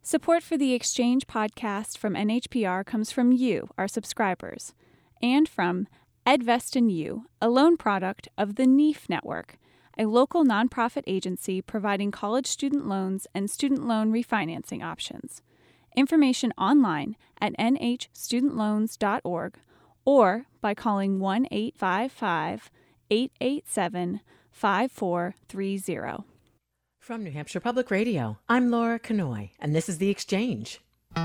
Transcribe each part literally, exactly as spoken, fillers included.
Support for the Exchange podcast from N H P R comes from you, our subscribers, and from EdVest and You, a loan product of the N E F Network, a local nonprofit agency providing college student loans and student loan refinancing options. Information online at n h student loans dot org or by calling one eight five five, eight eight seven, five four three zero. From New Hampshire Public Radio, I'm Laura Kanoy, and this is The Exchange.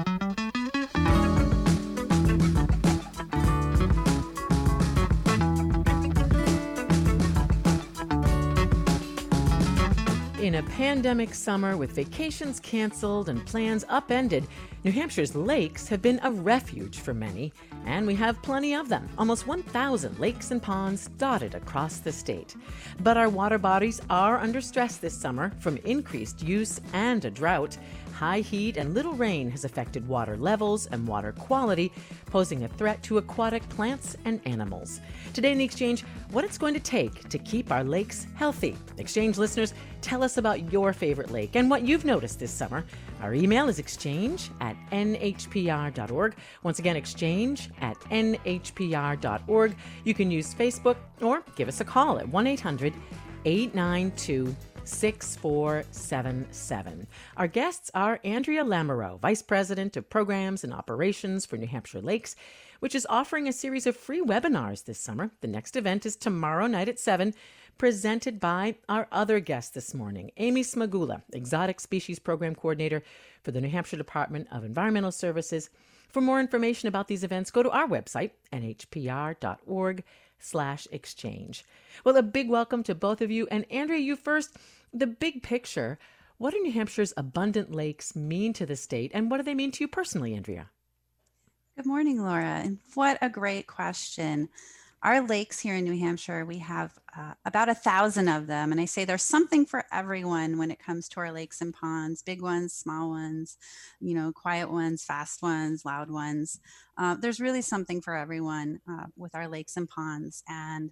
In a pandemic summer with vacations canceled and plans upended, New Hampshire's lakes have been a refuge for many, and we have plenty of them. Almost one thousand lakes and ponds dotted across the state. But our water bodies are under stress this summer from increased use and a drought. High heat and little rain has affected water levels and water quality, posing a threat to aquatic plants and animals. Today in The Exchange, what it's going to take to keep our lakes healthy. Exchange listeners, tell us about your favorite lake and what you've noticed this summer. Our email is exchange at n h p r dot org. Once again, exchange at n h p r dot org. You can use Facebook or give us a call at one eight hundred, eight nine two, six four seven seven. Our guests are Andrea Lamoureux, Vice President of Programs and Operations for New Hampshire Lakes, which is offering a series of free webinars this summer. The next event is tomorrow night at seven, presented by our other guest this morning, Amy Smagula, Exotic Species Program Coordinator for the New Hampshire Department of Environmental Services. For more information about these events, go to our website, n h p r dot org slash exchange. Well, a big welcome to both of you. And Andrea, you first, the big picture. What do New Hampshire's abundant lakes mean to the state, and what do they mean to you personally, Andrea? Good morning, Laura. And what a great question. Our lakes here in New Hampshire, we have uh, about a thousand of them. And I say there's something for everyone when it comes to our lakes and ponds, big ones, small ones, you know, quiet ones, fast ones, loud ones. Uh, there's really something for everyone uh, with our lakes and ponds. And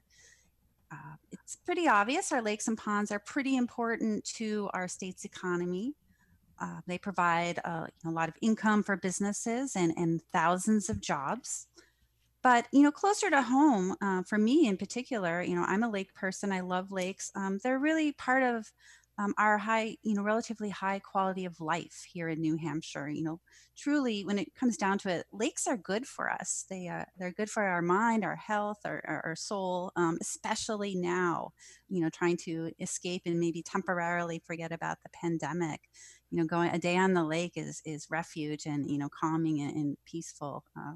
uh, it's pretty obvious our lakes and ponds are pretty important to our state's economy. Uh, they provide uh, a lot of income for businesses and, and thousands of jobs. But, you know, closer to home, uh, for me in particular, you know, I'm a lake person. I love lakes. Um, they're really part of um, our high, you know, relatively high quality of life here in New Hampshire. You know, truly, when it comes down to it, lakes are good for us. They uh, they're good for our mind, our health, our, our, our soul, um, especially now, you know, trying to escape and maybe temporarily forget about the pandemic. You know, going a day on the lake is is refuge and, you know, calming and, and peaceful. Uh,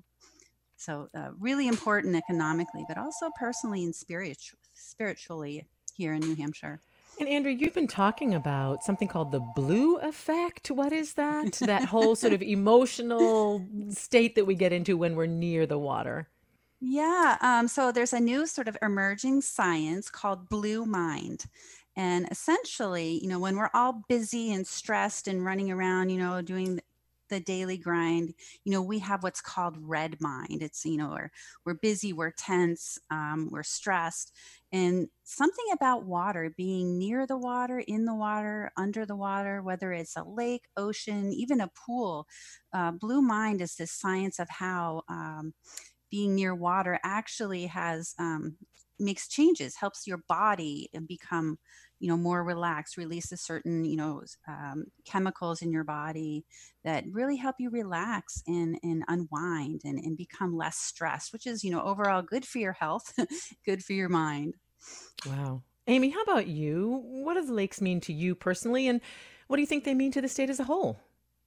So uh, really important economically, but also personally and spiritu- spiritually here in New Hampshire. And Andrea, you've been talking about something called the blue effect. What is that? That whole sort of emotional state that we get into when we're near the water. Yeah. Um, so there's a new sort of emerging science called blue mind. And essentially, you know, when we're all busy and stressed and running around, you know, doing the daily grind, you know, we have what's called red mind. It's, you know, we're, we're busy, we're tense, um, we're stressed. And something about water, being near the water, in the water, under the water, whether it's a lake, ocean, even a pool, uh, blue mind is this science of how um, being near water actually has, um, makes changes, helps your body become, you know, more relaxed, releases certain, you know, um, chemicals in your body that really help you relax and, and unwind and, and become less stressed, which is, you know, overall good for your health, good for your mind. Wow. Amy, how about you? What do the lakes mean to you personally, and what do you think they mean to the state as a whole?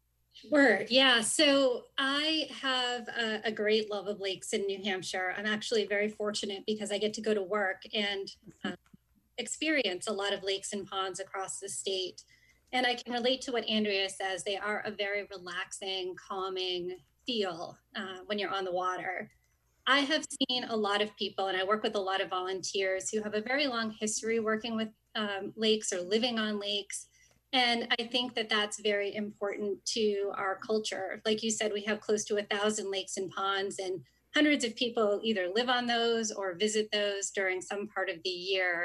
Sure. Yeah. So I have a, a great love of lakes in New Hampshire. I'm actually very fortunate because I get to go to work and uh, experience a lot of lakes and ponds across the state. And I can relate to what Andrea says. They are a very relaxing, calming feel uh, when you're on the water. I have seen a lot of people, and I work with a lot of volunteers who have a very long history working with um, lakes or living on lakes. And I think that that's very important to our culture. Like you said, we have close to a thousand lakes and ponds, and hundreds of people either live on those or visit those during some part of the year.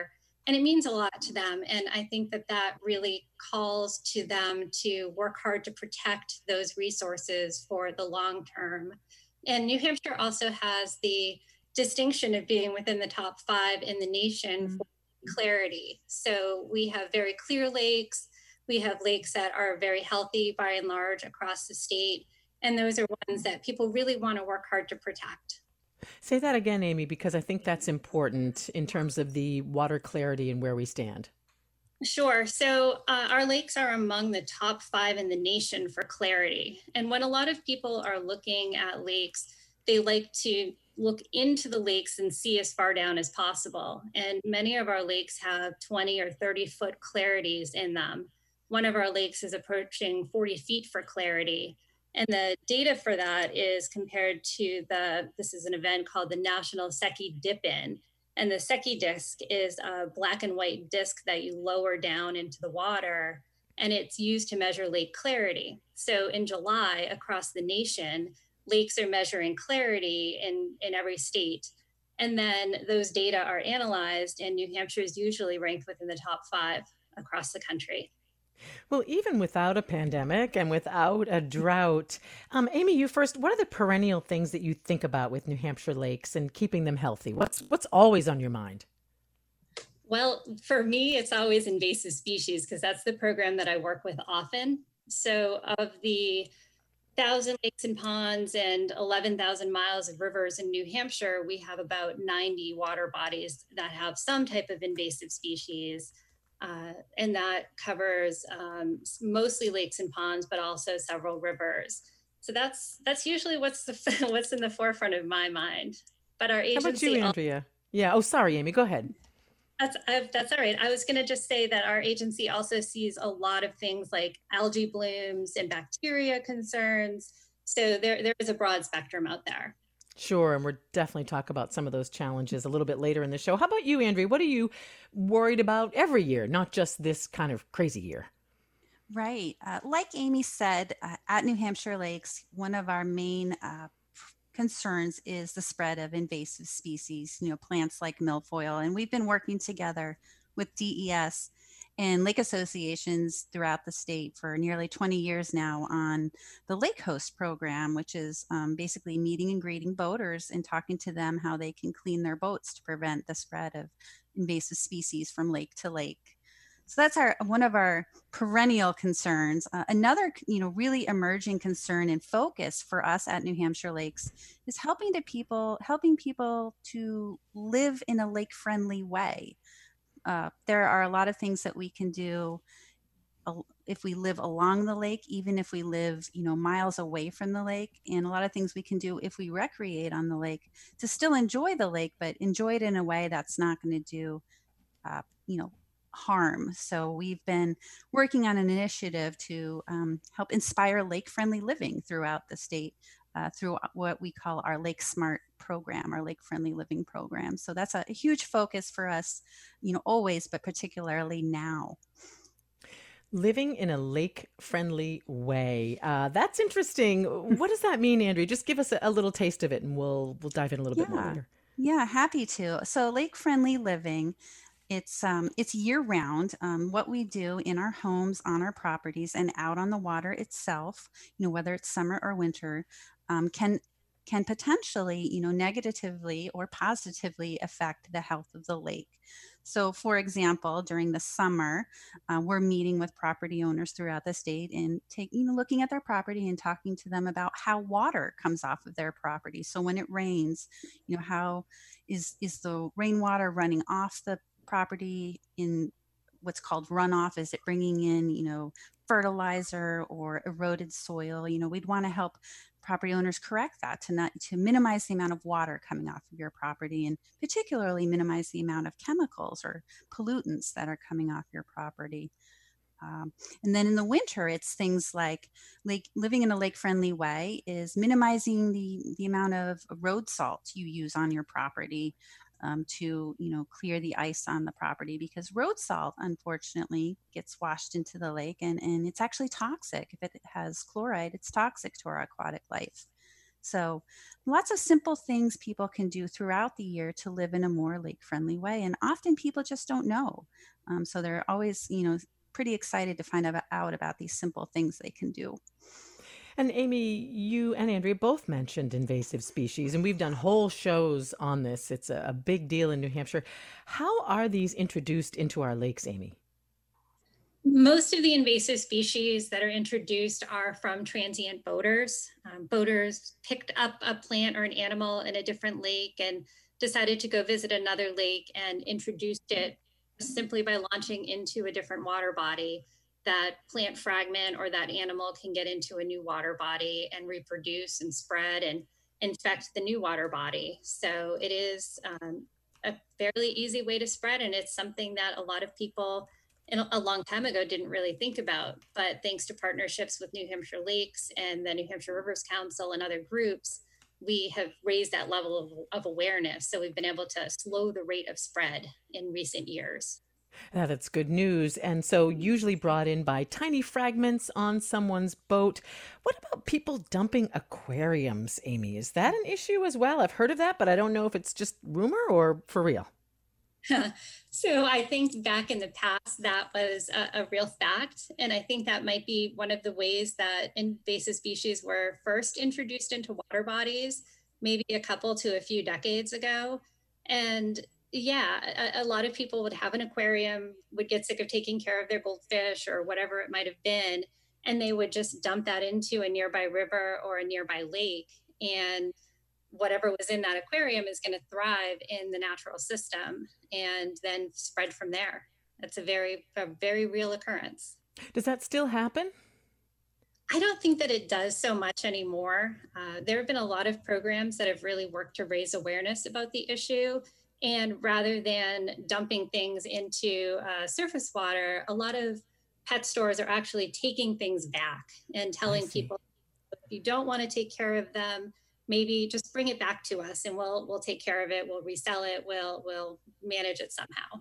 And it means a lot to them. And I think that that really calls to them to work hard to protect those resources for the long term. And New Hampshire also has the distinction of being within the top five in the nation for clarity. So we have very clear lakes. We have lakes that are very healthy by and large across the state. And those are ones that people really want to work hard to protect. Say that again, Amy, because I think that's important in terms of the water clarity and where we stand. Sure. So uh, our lakes are among the top five in the nation for clarity. And when a lot of people are looking at lakes, they like to look into the lakes and see as far down as possible. And many of our lakes have twenty or thirty foot clarities in them. One of our lakes is approaching forty feet for clarity. And the data for that is compared to the, this is an event called the National Secchi Dip-In. And the Secchi disc is a black and white disc that you lower down into the water, and it's used to measure lake clarity. So in July, across the nation, lakes are measuring clarity in, in every state. And then those data are analyzed, and New Hampshire is usually ranked within the top five across the country. Well, even without a pandemic and without a drought, um, Amy, you first, what are the perennial things that you think about with New Hampshire lakes and keeping them healthy? What's what's always on your mind? Well, for me, it's always invasive species because that's the program that I work with often. So of the thousand lakes and ponds and eleven thousand miles of rivers in New Hampshire, we have about ninety water bodies that have some type of invasive species. Uh, and that covers um, mostly lakes and ponds, but also several rivers. So that's that's usually what's the what's in the forefront of my mind. But our agency. How about you, Andrea? Yeah. Oh, sorry, Amy. Go ahead. That's I, that's all right. I was going to just say that our agency also sees a lot of things like algae blooms and bacteria concerns. So there there is a broad spectrum out there. Sure, and we'll definitely talk about some of those challenges a little bit later in the show. How about you, Andrea? What are you worried about every year, not just this kind of crazy year? Right. Uh, like Amy said, uh, at New Hampshire Lakes, one of our main uh, concerns is the spread of invasive species, you know, plants like milfoil. And we've been working together with D E S and lake associations throughout the state for nearly twenty years now on the Lake Host program, which is um, basically meeting and greeting boaters and talking to them how they can clean their boats to prevent the spread of invasive species from lake to lake. So that's our one of our perennial concerns. Uh, another, you know, really emerging concern and focus for us at New Hampshire Lakes is helping to people, helping people to live in a lake-friendly way. Uh, there are a lot of things that we can do uh, if we live along the lake, even if we live, you know, miles away from the lake, and a lot of things we can do if we recreate on the lake to still enjoy the lake, but enjoy it in a way that's not going to do, uh, you know, harm. So we've been working on an initiative to um, help inspire lake-friendly living throughout the state uh, through what we call our Lake Smart program, our lake-friendly living program. So that's a, a huge focus for us, you know, always, but particularly now. Living in a lake-friendly way. Uh, that's interesting. What does that mean, Andrea? Just give us a, a little taste of it, and we'll we'll dive in a little Yeah. bit more later. Yeah, happy to. So lake-friendly living, it's um, it's year-round. Um, what we do in our homes, on our properties, and out on the water itself, you know, whether it's summer or winter, um, can can potentially, you know, negatively or positively affect the health of the lake. So, for example, during the summer, uh, we're meeting with property owners throughout the state and taking, you know, looking at their property and talking to them about how water comes off of their property. So, when it rains, you know, how is is the rainwater running off the property in what's called runoff? Is it bringing in, you know, fertilizer or eroded soil? You know, we'd want to help property owners correct that to not to minimize the amount of water coming off of your property, and particularly minimize the amount of chemicals or pollutants that are coming off your property. Um, and then in the winter, it's things like lake, living in a lake-friendly way is minimizing the, the amount of road salt you use on your property um, to, you know, clear the ice on the property, because road salt, unfortunately, gets washed into the lake, and, and it's actually toxic. If it has chloride, it's toxic to our aquatic life. So lots of simple things people can do throughout the year to live in a more lake-friendly way. And often people just don't know. Um, so they're always, you know, pretty excited to find about, out about these simple things they can do. And Amy, you and Andrea both mentioned invasive species, and we've done whole shows on this. It's a, a big deal in New Hampshire. How are these introduced into our lakes, Amy? Most of the invasive species that are introduced are from transient boaters. Um, boaters picked up a plant or an animal in a different lake and decided to go visit another lake and introduced it simply by launching into a different water body. That plant fragment or that animal can get into a new water body and reproduce and spread and infect the new water body. So it is um, a fairly easy way to spread, and it's something that a lot of people in a long time ago didn't really think about. But thanks to partnerships with New Hampshire Lakes and the New Hampshire Rivers Council and other groups, we have raised that level of, of awareness. So we've been able to slow the rate of spread in recent years. Yeah, that's good news. And so, usually brought in by tiny fragments on someone's boat. What about people dumping aquariums, Amy? Is that an issue as well? I've heard of that, but I don't know if it's just rumor or for real. So I think back in the past, that was a, a real fact. And I think that might be one of the ways that invasive species were first introduced into water bodies, maybe a couple to a few decades ago. And yeah, a, a lot of people would have an aquarium, would get sick of taking care of their goldfish or whatever it might have been, and they would just dump that into a nearby river or a nearby lake. And whatever was in that aquarium is going to thrive in the natural system and then spread from there. That's a very, a very real occurrence. Does that still happen? I don't think that it does so much anymore. Uh, there have been a lot of programs that have really worked to raise awareness about the issue. And rather than dumping things into uh, surface water, a lot of pet stores are actually taking things back and telling people, if you don't want to take care of them, maybe just bring it back to us and we'll we'll take care of it. We'll resell it. We'll we'll manage it somehow.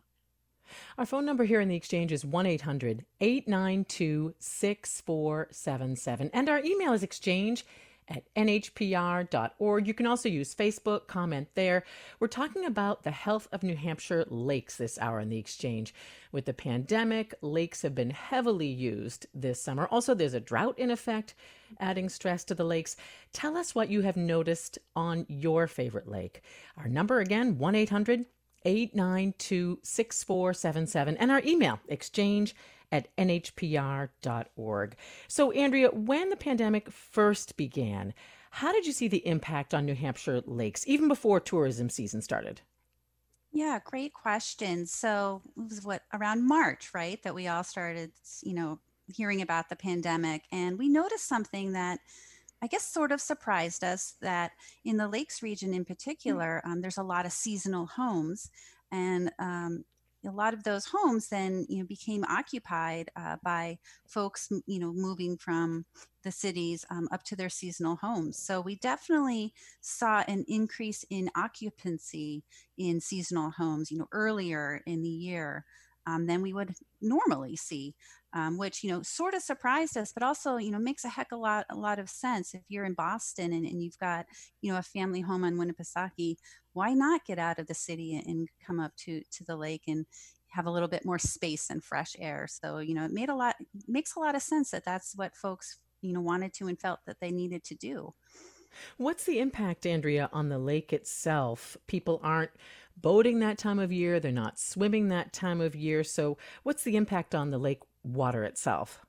Our phone number here in the Exchange is one eight hundred, eight nine two, six four seven seven. And our email is exchange at n h p r dot org. You can also use Facebook, comment there. We're talking about the health of New Hampshire lakes this hour in the Exchange. With the pandemic, lakes have been heavily used this summer. Also, there's a drought in effect, adding stress to the lakes. Tell us what you have noticed on your favorite lake. Our number again, one eight hundred, eight nine two, six four seven seven. And our email, exchange at n h p r dot org. So, Andrea, when the pandemic first began, how did you see the impact on New Hampshire lakes, even before tourism season started? Yeah, great question. So it was what around March, right, that we all started, you know, hearing about the pandemic. And we noticed something that I guess sort of surprised us, that in the Lakes region in particular, um, there's a lot of seasonal homes. And um, a lot of those homes then, you know, became occupied uh, by folks, m- you know, moving from the cities um, up to their seasonal homes. So we definitely saw an increase in occupancy in seasonal homes, you know, earlier in the year um, than we would normally see, um, which, you know, sort of surprised us, but also, you know, makes a heck of a lot, a lot of sense. If you're in Boston and, and you've got, you know, a family home on Winnipesaukee, why not get out of the city and come up to, to the lake and have a little bit more space and fresh air? So, you know, it made a lot, makes a lot of sense that that's what folks, you know, wanted to and felt that they needed to do. What's the impact, Andrea, on the lake itself? People aren't boating that time of year, they're not swimming that time of year. So, what's the impact on the lake water itself?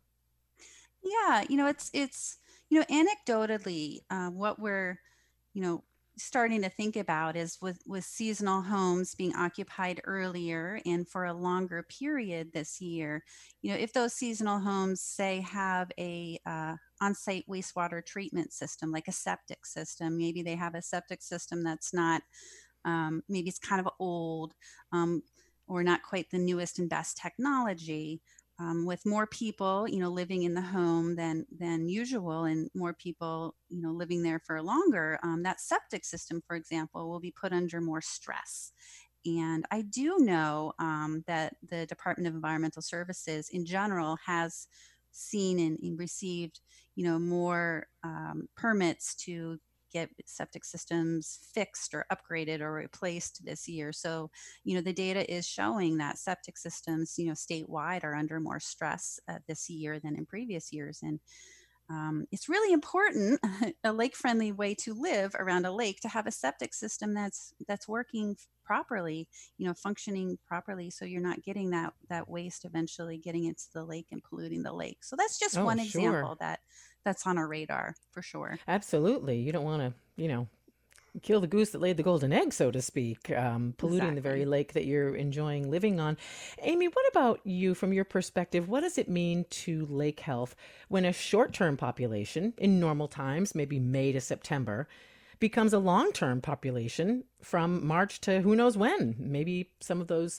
Yeah, you know, it's it's you know, anecdotally, uh, what we're, you know, starting to think about is with with seasonal homes being occupied earlier and for a longer period this year. You know, if those seasonal homes say have a uh, on-site wastewater treatment system, like a septic system, maybe they have a septic system that's not, um, maybe it's kind of old, um, or not quite the newest and best technology. Um, with more people, you know, living in the home than than usual, and more people, you know, living there for longer, um, that septic system, for example, will be put under more stress. And I do know um, that the Department of Environmental Services, in general, has seen and, and received, you know, more um, permits to get septic systems fixed or upgraded or replaced this year. So, you know, the data is showing that septic systems, you know, statewide are under more stress uh, this year than in previous years. And um, it's really important, a lake-friendly way to live around a lake, to have a septic system that's that's working properly, you know, functioning properly, so you're not getting that that waste eventually getting into the lake and polluting the lake. So that's just Oh, one sure. example that that's on our radar for sure. Absolutely. You don't want to, you know, kill the goose that laid the golden egg, so to speak, um, polluting the very Exactly. lake that you're enjoying living on. Amy, what about you from your perspective? What does it mean to lake health when a short term population in normal times, maybe May to September, becomes a long term population from March to who knows when? Maybe some of those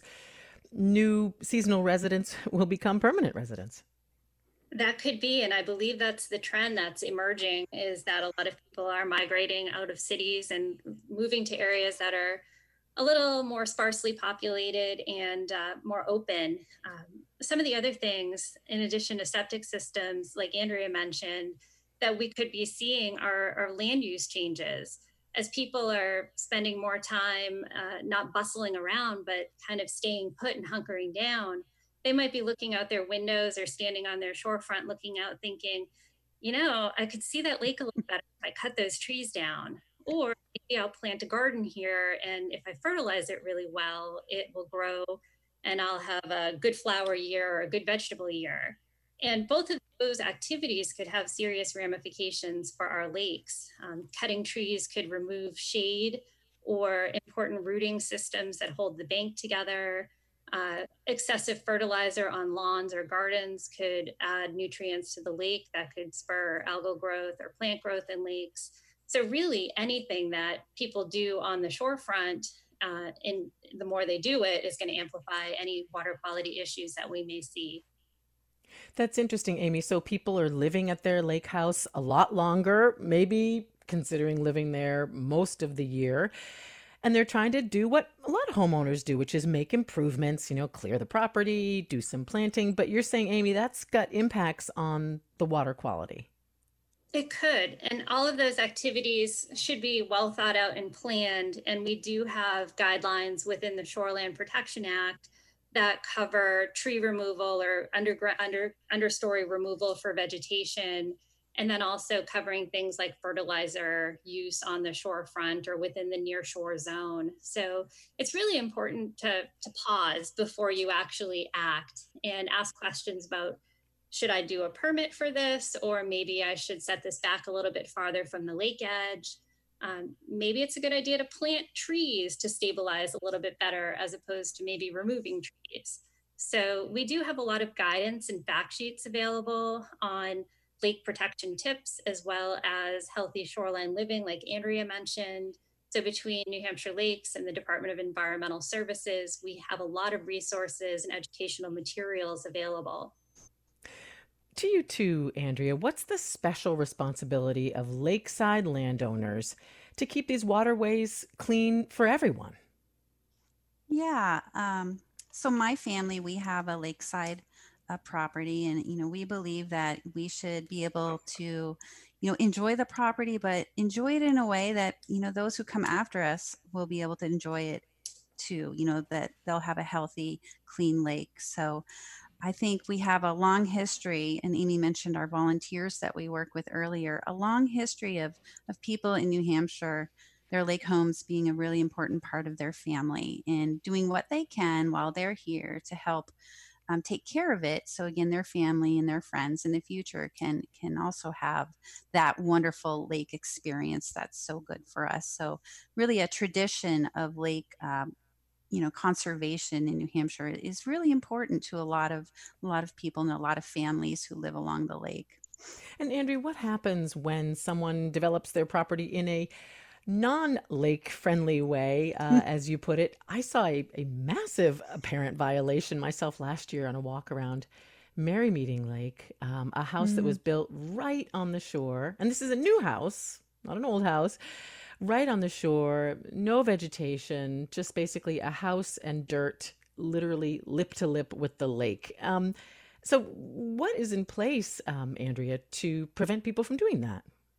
new seasonal residents will become permanent residents. That could be, and I believe that's the trend that's emerging, is that a lot of people are migrating out of cities and moving to areas that are a little more sparsely populated and uh, more open. Um, some of the other things, in addition to septic systems, like Andrea mentioned, that we could be seeing are, are land use changes. As people are spending more time uh, not bustling around, but kind of staying put and hunkering down, they might be looking out their windows or standing on their shorefront looking out thinking, you know, I could see that lake a little better if I cut those trees down. Or maybe I'll plant a garden here, and if I fertilize it really well, it will grow and I'll have a good flower year or a good vegetable year. And both of those activities could have serious ramifications for our lakes. Um, cutting trees could remove shade or important rooting systems that hold the bank together. Uh, excessive fertilizer on lawns or gardens could add nutrients to the lake that could spur algal growth or plant growth in lakes. So really anything that people do on the shorefront, uh, and the more they do it, is going to amplify any water quality issues that we may see. That's interesting, Amy. So people are living at their lake house a lot longer, maybe considering living there most of the year. And they're trying to do what a lot of homeowners do, which is make improvements, you know, clear the property, do some planting. But you're saying, Amy, that's got impacts on the water quality. It could. And all of those activities should be well thought out and planned. And we do have guidelines within the Shoreland Protection Act that cover tree removal or underground under understory removal for vegetation, and then also covering things like fertilizer use on the shorefront or within the near shore zone. So it's really important to, to pause before you actually act and ask questions about, should I do a permit for this? Or maybe I should set this back a little bit farther from the lake edge. Um, maybe it's a good idea to plant trees to stabilize a little bit better as opposed to maybe removing trees. So we do have a lot of guidance and fact sheets available on lake protection tips, as well as healthy shoreline living, like Andrea mentioned. So between New Hampshire Lakes and the Department of Environmental Services, we have a lot of resources and educational materials available. To you too, Andrea, what's the special responsibility of lakeside landowners to keep these waterways clean for everyone? Yeah. Um, so my family, we have a lakeside uh, property, and you know, we believe that we should be able to, you know, enjoy the property, but enjoy it in a way that, you know, those who come after us will be able to enjoy it too. You know, that they'll have a healthy, clean lake. So I think we have a long history, and Amy mentioned our volunteers that we work with earlier, a long history of, of people in New Hampshire, their lake homes being a really important part of their family and doing what they can while they're here to help um, take care of it. So again, their family and their friends in the future can can also have that wonderful lake experience that's so good for us. So really a tradition of lake um, you know, conservation in New Hampshire is really important to a lot of a lot of people and a lot of families who live along the lake. And Andrea, what happens when someone develops their property in a non-lake friendly way, uh, as you put it? I saw a, a massive apparent violation myself last year on a walk around Merry Meeting Lake, um, a house that was Mm. built right on the shore. And this is a new house, not an old house, right on the shore, no vegetation, just basically a house and dirt, literally lip to lip with the lake. Um, so what is in place, um, Andrea, to prevent people from doing that?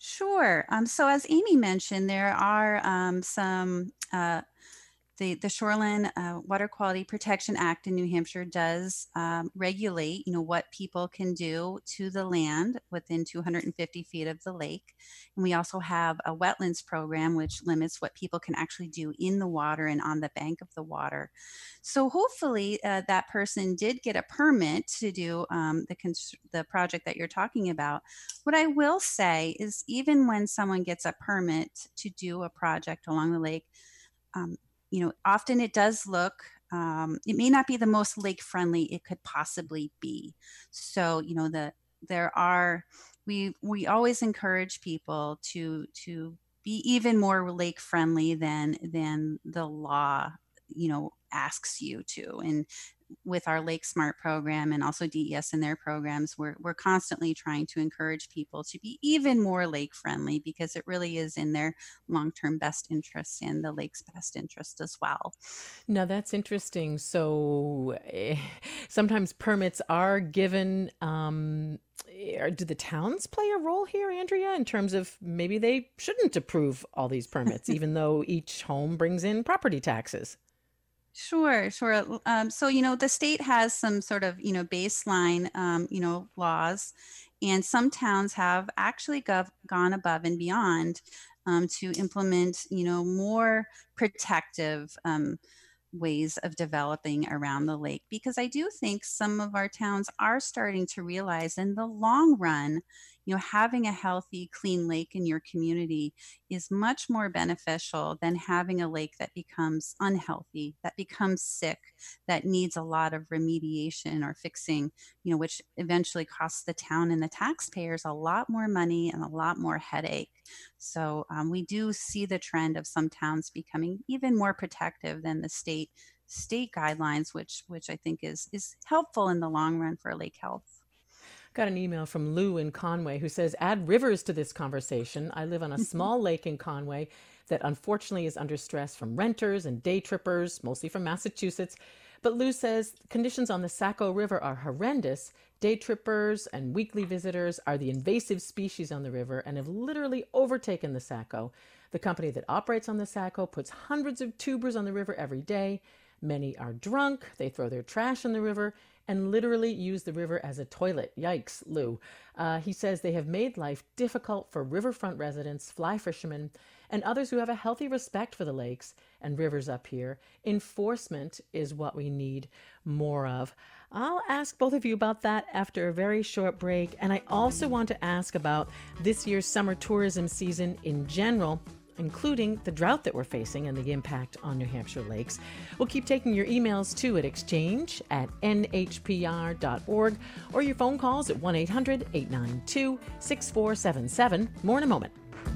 Sure. Um, so as Amy mentioned, there are um, some uh, the, the Shoreline uh, Water Quality Protection Act in New Hampshire does um, regulate, you know, what people can do to the land within two hundred fifty feet of the lake. And we also have a wetlands program, which limits what people can actually do in the water and on the bank of the water. So hopefully uh, that person did get a permit to do um, the, cons- the project that you're talking about. What I will say is even when someone gets a permit to do a project along the lake, um, you know, often it does look, um, it may not be the most lake friendly it could possibly be. So, you know, the there are we we always encourage people to to be even more lake friendly than than the law, you know, asks you to. And with our Lake Smart program and also D E S and their programs, we're, we're constantly trying to encourage people to be even more lake friendly because it really is in their long-term best interests and the lake's best interest as well. Now that's interesting. So eh, sometimes permits are given. Um, eh, do the towns play a role here, Andrea, in terms of maybe they shouldn't approve all these permits, even though each home brings in property taxes? Sure, sure. Um, so, you know, the state has some sort of, you know, baseline, um, you know, laws, and some towns have actually gov- gone above and beyond um, to implement, you know, more protective um, ways of developing around the lake. Because I do think some of our towns are starting to realize in the long run, you know, having a healthy, clean lake in your community is much more beneficial than having a lake that becomes unhealthy, that becomes sick, that needs a lot of remediation or fixing, you know, which eventually costs the town and the taxpayers a lot more money and a lot more headache. So um, we do see the trend of some towns becoming even more protective than the state state guidelines, which which I think is is helpful in the long run for lake health. Got an email from Lou in Conway who says, add rivers to this conversation. I live on a small lake in Conway that unfortunately is under stress from renters and day trippers, mostly from Massachusetts. But Lou says conditions on the Saco River are horrendous. Day trippers and weekly visitors are the invasive species on the river and have literally overtaken the Saco. The company that operates on the Saco puts hundreds of tubers on the river every day. Many are drunk, they throw their trash in the river, and literally use the river as a toilet. Yikes, Lou. Uh, he says they have made life difficult for riverfront residents, fly fishermen, and others who have a healthy respect for the lakes and rivers up here. Enforcement is what we need more of. I'll ask both of you about that after a very short break. And I also want to ask about this year's summer tourism season in general, including the drought that we're facing and the impact on New Hampshire lakes. We'll keep taking your emails too at exchange at n h p r dot org or your phone calls at one eight hundred eight nine two six four seven seven. More in a moment.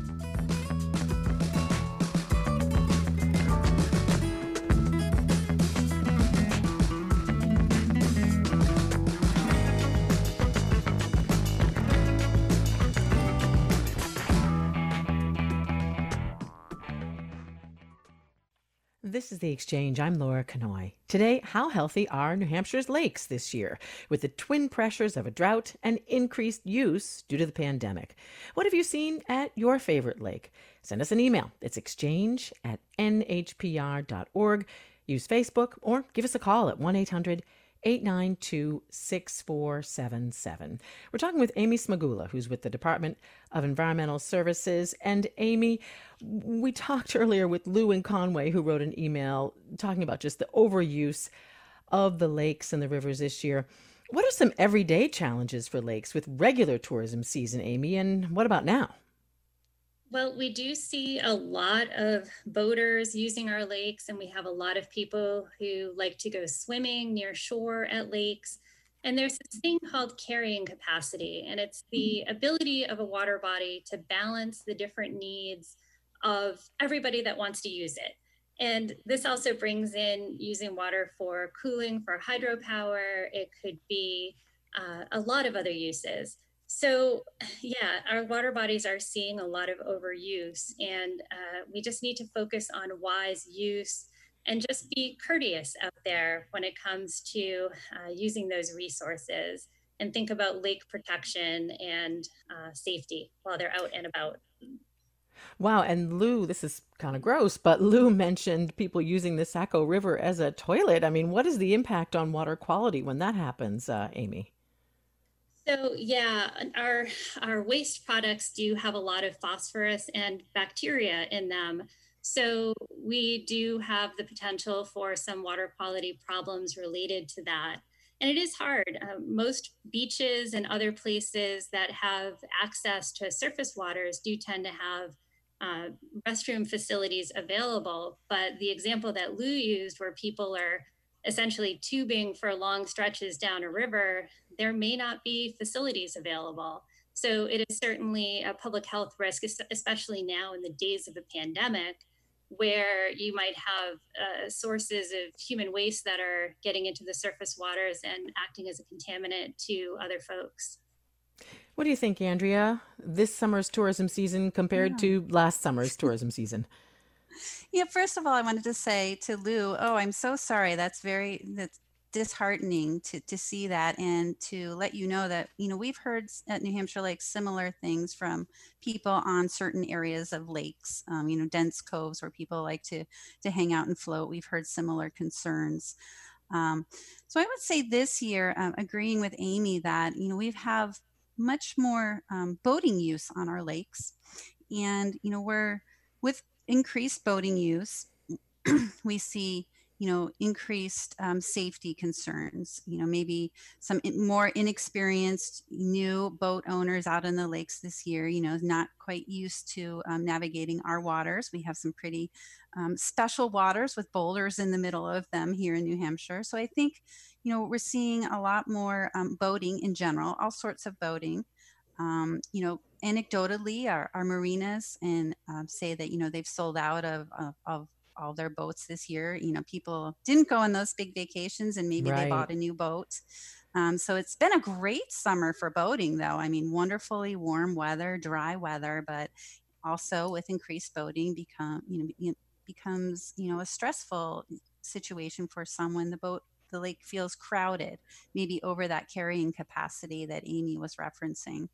This is The Exchange. I'm Laura Kanoy. Today, how healthy are New Hampshire's lakes this year with the twin pressures of a drought and increased use due to the pandemic? What have you seen at your favorite lake? Send us an email. It's exchange at n h p r dot org. Use Facebook or give us a call at one eight hundred eight nine two six four seven seven. We're talking with Amy Smagula, who's with the Department of Environmental Services. And Amy, we talked earlier with Lou in Conway, who wrote an email talking about just the overuse of the lakes and the rivers this year. What are some everyday challenges for lakes with regular tourism season, Amy? And what about now? Well, we do see a lot of boaters using our lakes, and we have a lot of people who like to go swimming near shore at lakes. And there's this thing called carrying capacity, and it's the ability of a water body to balance the different needs of everybody that wants to use it. And this also brings in using water for cooling, for hydropower. It could be uh, a lot of other uses. So, yeah, our water bodies are seeing a lot of overuse, and uh, we just need to focus on wise use and just be courteous out there when it comes to uh, using those resources. and think about lake protection and uh, safety while they're out and about. Wow. And Lou, this is kind of gross, but Lou mentioned people using the Saco River as a toilet. I mean, what is the impact on water quality when that happens, uh, Amy? So yeah, our our waste products do have a lot of phosphorus and bacteria in them. So we do have the potential for some water quality problems related to that. And it is hard. Uh, most beaches and other places that have access to surface waters do tend to have uh, restroom facilities available. But the example that Lou used, where people are essentially tubing for long stretches down a river, there may not be facilities available. So it is certainly a public health risk, especially now in the days of a pandemic, where you might have uh, sources of human waste that are getting into the surface waters and acting as a contaminant to other folks. What do you think, Andrea? This summer's tourism season compared Yeah. to last summer's tourism season? Yeah, first of all, I wanted to say to Lou, oh, I'm so sorry. That's very that's disheartening to to see that, and to let you know that, you know, we've heard s- at New Hampshire Lake similar things from people on certain areas of lakes, um, you know, dense coves where people like to to hang out and float. We've heard similar concerns. Um, so I would say this year, um, agreeing with Amy that, you know, we have much more um, boating use on our lakes, and you know, we're with increased boating use, we see, you know, increased um, safety concerns. You know, maybe some in, more inexperienced new boat owners out in the lakes this year. You know, not quite used to um, navigating our waters. We have some pretty um, special waters with boulders in the middle of them here in New Hampshire. So I think, you know, we're seeing a lot more um, boating in general, all sorts of boating. Um, you know, anecdotally, our, our marinas and um, say that, you know, they've sold out of, of, of all their boats this year. You know, people didn't go on those big vacations and maybe they Right. bought a new boat. Um, so it's been a great summer for boating, though. I mean, wonderfully warm weather, dry weather, but also with increased boating become, you know, be- becomes, you know, a stressful situation for some when the boat, the lake feels crowded, maybe over that carrying capacity that Amy was referencing.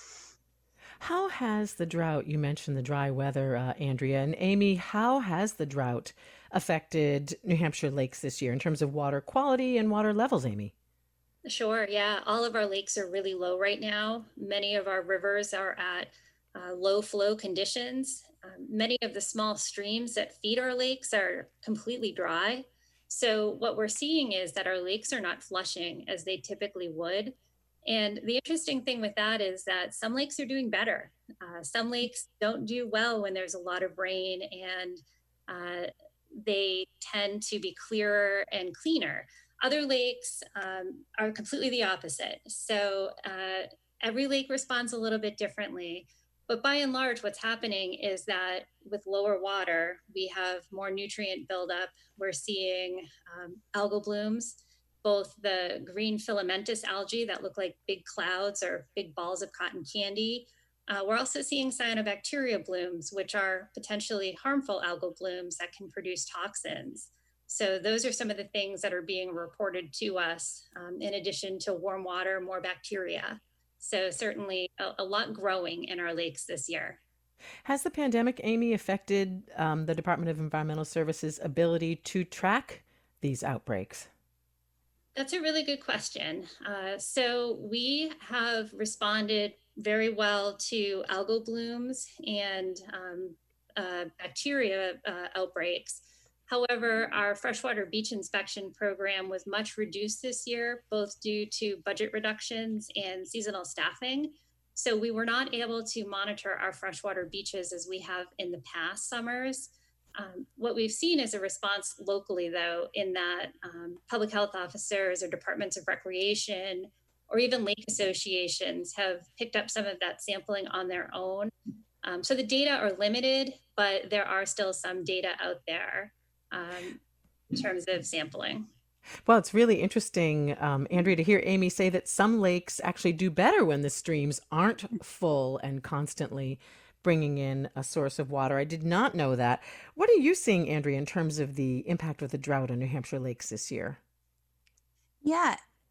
How has the drought, you mentioned the dry weather, uh, Andrea, and Amy, how has the drought affected New Hampshire lakes this year in terms of water quality and water levels, Amy? Sure, yeah. All of our lakes are really low right now. Many of our rivers are at uh, low flow conditions. Um, many of the small streams that feed our lakes are completely dry. So, what we're seeing is that our lakes are not flushing as they typically would. And the interesting thing with that is that some lakes are doing better. Uh, some lakes don't do well when there's a lot of rain, and uh, they tend to be clearer and cleaner. Other lakes um, are completely the opposite. So uh, every lake responds a little bit differently. But by and large, what's happening is that with lower water, we have more nutrient buildup. We're seeing um, algal blooms, both the green filamentous algae that look like big clouds or big balls of cotton candy. Uh, we're also seeing cyanobacteria blooms, which are potentially harmful algal blooms that can produce toxins. So those are some of the things that are being reported to us, um, in addition to warm water, more bacteria. So certainly a, a lot growing in our lakes this year. Has the pandemic, Amy, affected um, the Department of Environmental Services' ability to track these outbreaks? That's a really good question. Uh, so we have responded very well to algal blooms and um, uh, bacteria uh, outbreaks. However, our freshwater beach inspection program was much reduced this year, both due to budget reductions and seasonal staffing. So we were not able to monitor our freshwater beaches as we have in the past summers. Um, what we've seen is a response locally, though, in that um, public health officers or departments of recreation or even lake associations have picked up some of that sampling on their own. Um, so the data are limited, but there are still some data out there um, in terms of sampling. Well, it's really interesting, um, Andrea, to hear Amy say that some lakes actually do better when the streams aren't full and constantly bringing in a source of water. I did not know that. What are you seeing, Andrea, in terms of the impact of the drought on New Hampshire lakes this year? Yeah.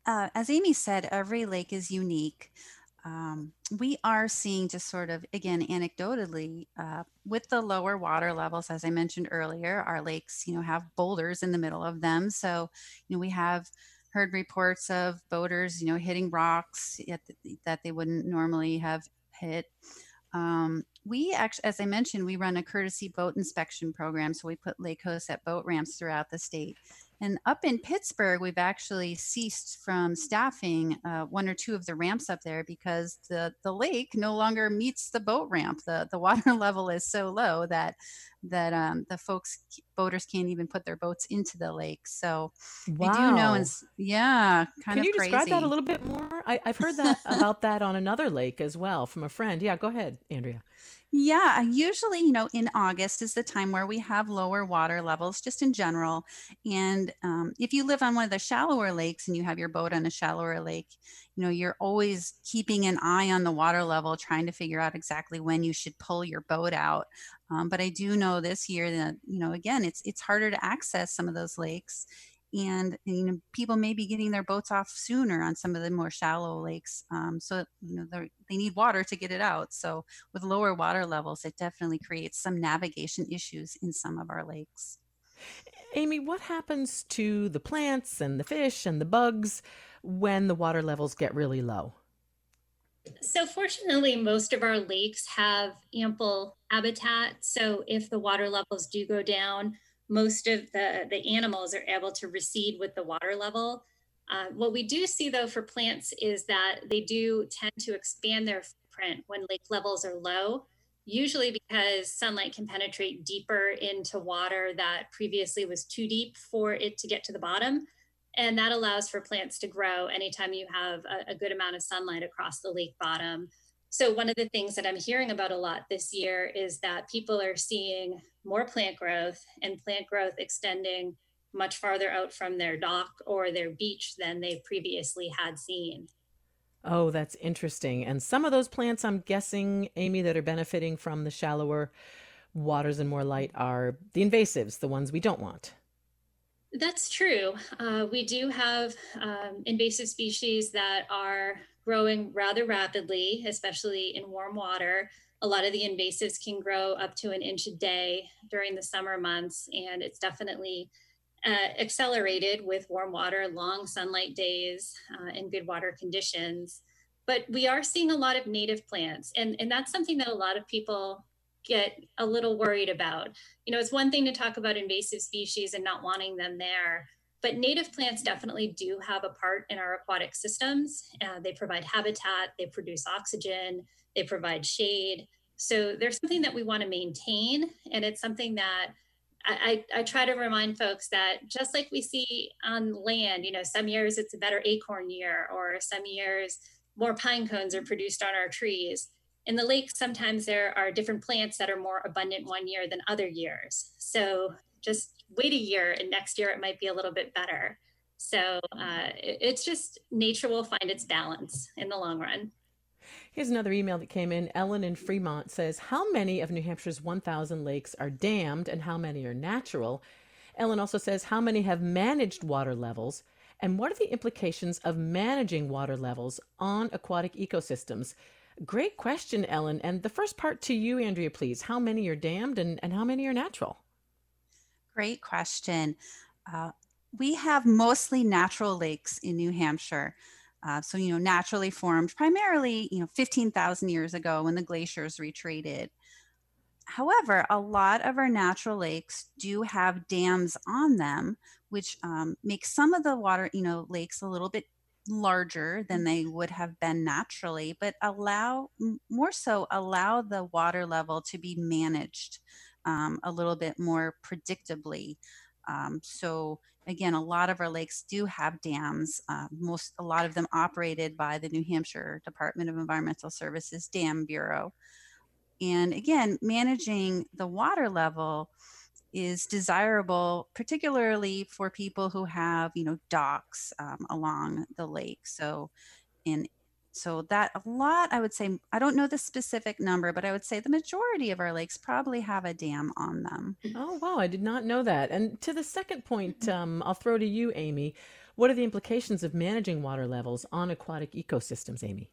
Uh, as Amy said, every lake is unique. Um, we are seeing, just sort of, again, anecdotally, uh, with the lower water levels, as I mentioned earlier, our lakes, you know, have boulders in the middle of them. So, you know, we have heard reports of boaters, you know, hitting rocks at the, that they wouldn't normally have hit. Um, we actually, as I mentioned, we run a courtesy boat inspection program. So we put lake hosts at boat ramps throughout the state. And up in Pittsburgh, we've actually ceased from staffing uh, one or two of the ramps up there because the, the lake no longer meets the boat ramp. The, the water level is so low that that um, the folks, boaters can't even put their boats into the lake. So I do know, and Wow. yeah, kind Can of you describe that a crazy. little bit more? I, I've heard that about that on another lake as well from a friend. Yeah, go ahead, Andrea. Yeah, usually, you know, in August is the time where we have lower water levels just in general. And um, if you live on one of the shallower lakes and you have your boat on a shallower lake, you know, you're always keeping an eye on the water level, trying to figure out exactly when you should pull your boat out. Um, but I do know this year that, you know, again, it's it's harder to access some of those lakes. And, you know, people may be getting their boats off sooner on some of the more shallow lakes. Um, so, you know, they're- they need water to get it out. So with lower water levels, it definitely creates some navigation issues in some of our lakes. Amy, what happens to the plants and the fish and the bugs when the water levels get really low? So fortunately, most of our lakes have ample habitat. So if the water levels do go down, most of the, the animals are able to recede with the water level. Uh, what we do see though for plants is that they do tend to expand their footprint when lake levels are low, usually because sunlight can penetrate deeper into water that previously was too deep for it to get to the bottom. And that allows for plants to grow anytime you have a, a good amount of sunlight across the lake bottom. So, one of the things that I'm hearing about a lot this year is that people are seeing more plant growth and plant growth extending much farther out from their dock or their beach than they previously had seen. Oh, that's interesting. And some of those plants, I'm guessing, Amy, that are benefiting from the shallower waters and more light are the invasives, the ones we don't want. That's true. Uh, we do have um, invasive species that are growing rather rapidly, especially in warm water. A lot of the invasives can grow up to an inch a day during the summer months, and it's definitely uh, accelerated with warm water, long sunlight days, uh, and good water conditions. But we are seeing a lot of native plants, and, and that's something that a lot of people get a little worried about. You know, it's one thing to talk about invasive species and not wanting them there, but native plants definitely do have a part in our aquatic systems. Uh, they provide habitat, they produce oxygen, they provide shade. So there's something that we want to maintain, and it's something that I, I, I try to remind folks that just like we see on land, you know, some years it's a better acorn year, or some years more pine cones are produced on our trees. In the lake, sometimes there are different plants that are more abundant one year than other years. So just wait a year, and next year it might be a little bit better. So uh, it, it's just nature will find its balance in the long run. Here's another email that came in. Ellen in Fremont says, how many of New Hampshire's one thousand lakes are dammed and how many are natural? Ellen also says, how many have managed water levels? And what are the implications of managing water levels on aquatic ecosystems? Great question, Ellen. And the first part to you, Andrea, please. How many are dammed and, and how many are natural? Great question. Uh, we have mostly natural lakes in New Hampshire. Uh, so, you know, naturally formed primarily, you know, fifteen thousand years ago when the glaciers retreated. However, a lot of our natural lakes do have dams on them, which um, makes some of the water, you know, lakes a little bit larger than they would have been naturally, but allow m- more so allow the water level to be managed um, a little bit more predictably. Um, so again, a lot of our lakes do have dams. Uh, most, a lot of them operated by the New Hampshire Department of Environmental Services Dam Bureau. And again, managing the water level is desirable, particularly for people who have, you know, docks um, along the lake. So, and so that a lot, I would say, I don't know the specific number, but I would say the majority of our lakes probably have a dam on them. Oh, wow. I did not know that. And to the second point, um, I'll throw to you, Amy. What are the implications of managing water levels on aquatic ecosystems, Amy?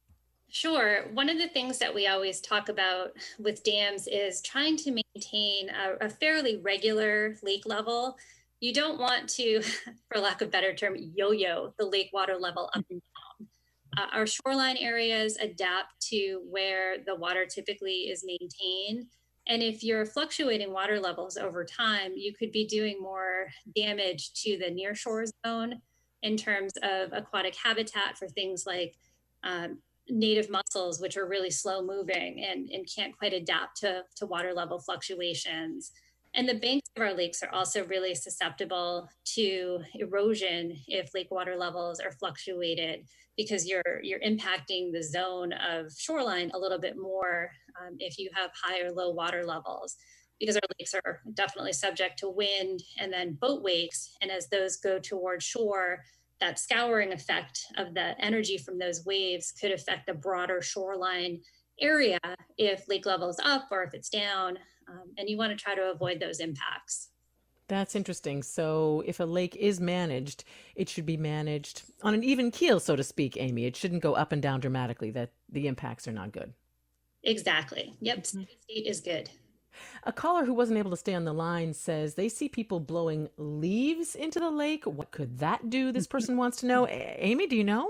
Sure. One of the things that we always talk about with dams is trying to maintain a, a fairly regular lake level. You don't want to, for lack of a better term, yo-yo the lake water level up and down. Uh, our shoreline areas adapt to where the water typically is maintained. And if you're fluctuating water levels over time, you could be doing more damage to the nearshore zone in terms of aquatic habitat for things like um, native mussels, which are really slow moving and, and can't quite adapt to, to water level fluctuations. And the banks of our lakes are also really susceptible to erosion if lake water levels are fluctuated, because you're you're impacting the zone of shoreline a little bit more um, if you have high or low water levels, because our lakes are definitely subject to wind and then boat wakes. And as those go toward shore, that scouring effect of the energy from those waves could affect the broader shoreline area if lake level is up or if it's down. Um, and you want to try to avoid those impacts. That's interesting. So if a lake is managed, it should be managed on an even keel, so to speak, Amy. It shouldn't go up and down dramatically, that the impacts are not good. Exactly. Yep. Steady state is good. A caller who wasn't able to stay on the line says they see people blowing leaves into the lake. What could that do? This person wants to know. A- Amy, do you know?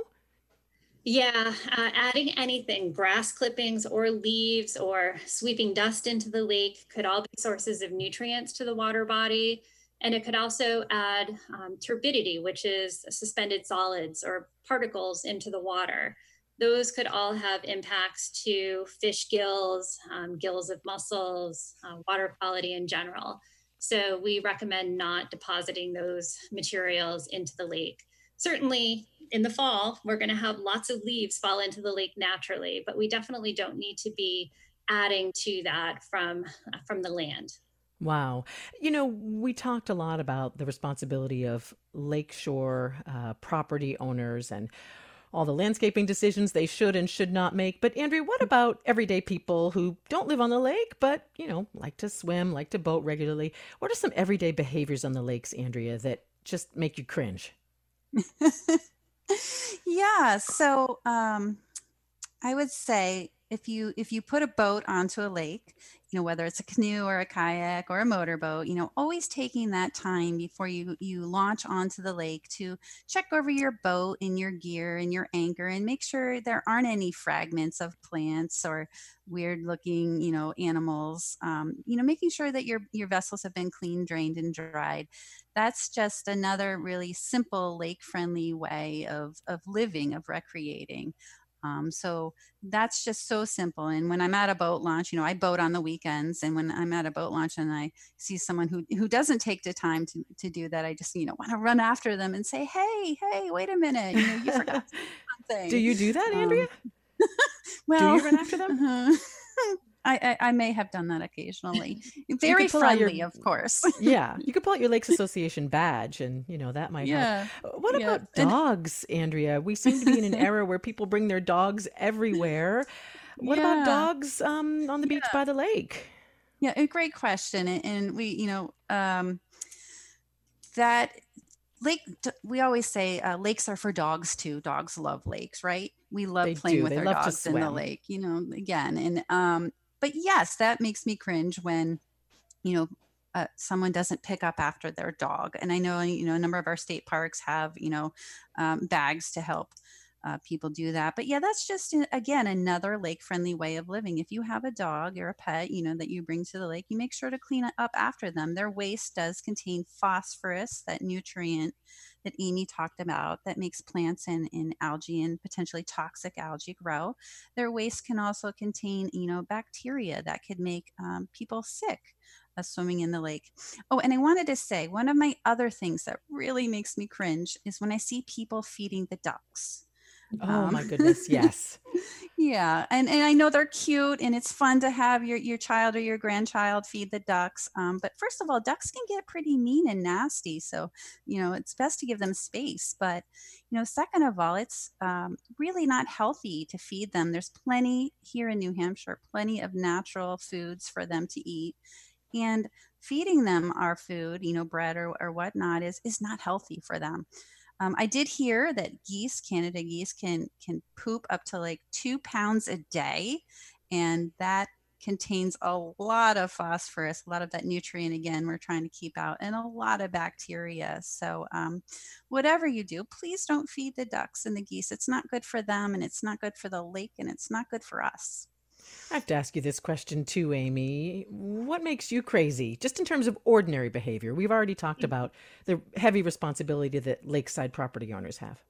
Yeah, uh, adding anything, grass clippings or leaves or sweeping dust into the lake could all be sources of nutrients to the water body. And it could also add um, turbidity, which is suspended solids or particles into the water. Those could all have impacts to fish gills, um, gills of mussels, uh, water quality in general. So we recommend not depositing those materials into the lake. Certainly in the fall, we're going to have lots of leaves fall into the lake naturally, but we definitely don't need to be adding to that from, from the land. Wow. You know, we talked a lot about the responsibility of lakeshore uh, property owners and all the landscaping decisions they should and should not make. But Andrea, what about everyday people who don't live on the lake, but, you know, like to swim, like to boat regularly? What are some everyday behaviors on the lakes, Andrea, that just make you cringe? Yeah, so um, I would say if you if you put a boat onto a lake, you know, whether it's a canoe or a kayak or a motorboat, you know, always taking that time before you you launch onto the lake to check over your boat and your gear and your anchor and make sure there aren't any fragments of plants or weird looking, you know, animals. Um, you know, making sure that your your vessels have been clean, drained, and dried. That's just another really simple lake friendly way of of living, of recreating. Um, so that's just so simple. And when I'm at a boat launch, you know, I boat on the weekends, and when I'm at a boat launch and I see someone who who doesn't take the time to to do that, I just, you know, want to run after them and say, "Hey, hey, wait a minute, you know, you forgot something." Do you do that, Andrea? Um, well, do you run after them? uh-huh. I, I I may have done that occasionally. Very pull out your- friendly, of course. Yeah, you could pull out your Lakes Association badge and, you know, that might help. Yeah. Uh, What Yeah. about And dogs, Andrea? We seem to be in an era where people bring their dogs everywhere. What about yeah. dogs um, on the beach by the lake? Yeah, a great question. And, and we, you know, um, that lake, d- we always say uh, lakes are for dogs too. Dogs love lakes, right? We love They playing do. with They our love to dogs in the swim. lake, you know, again. And, um, but yes, that makes me cringe when, you know, uh, someone doesn't pick up after their dog. And I know, you know, a number of our state parks have, you know, um, bags to help uh, people do that. But yeah, that's just, uh, again, another lake friendly way of living. If you have a dog or a pet, you know, that you bring to the lake, you make sure to clean it up after them. Their waste does contain phosphorus, that nutrient that Amy talked about that makes plants and, and algae and potentially toxic algae grow. Their waste can also contain, you know, bacteria that could make um, people sick uh, swimming in the lake. Oh, and I wanted to say one of my other things that really makes me cringe is when I see people feeding the ducks. Oh, Um, my goodness. Yes. yeah, and and I know they're cute, and it's fun to have your your child or your grandchild feed the ducks. Um, but first of all, ducks can get pretty mean and nasty, so you know it's best to give them space. But you know, second of all, it's um, really not healthy to feed them. There's plenty here in New Hampshire, plenty of natural foods for them to eat, and feeding them our food, you know, bread or, or whatnot, is is not healthy for them. Um, I did hear that geese, Canada geese, can can poop up to like two pounds a day, and that contains a lot of phosphorus, a lot of that nutrient again we're trying to keep out, and a lot of bacteria. So um, whatever you do, please don't feed the ducks and the geese. It's not good for them, and it's not good for the lake, and it's not good for us. I have to ask you this question too, Amy. What makes you crazy, just in terms of ordinary behavior? We've already talked about the heavy responsibility that lakeside property owners have.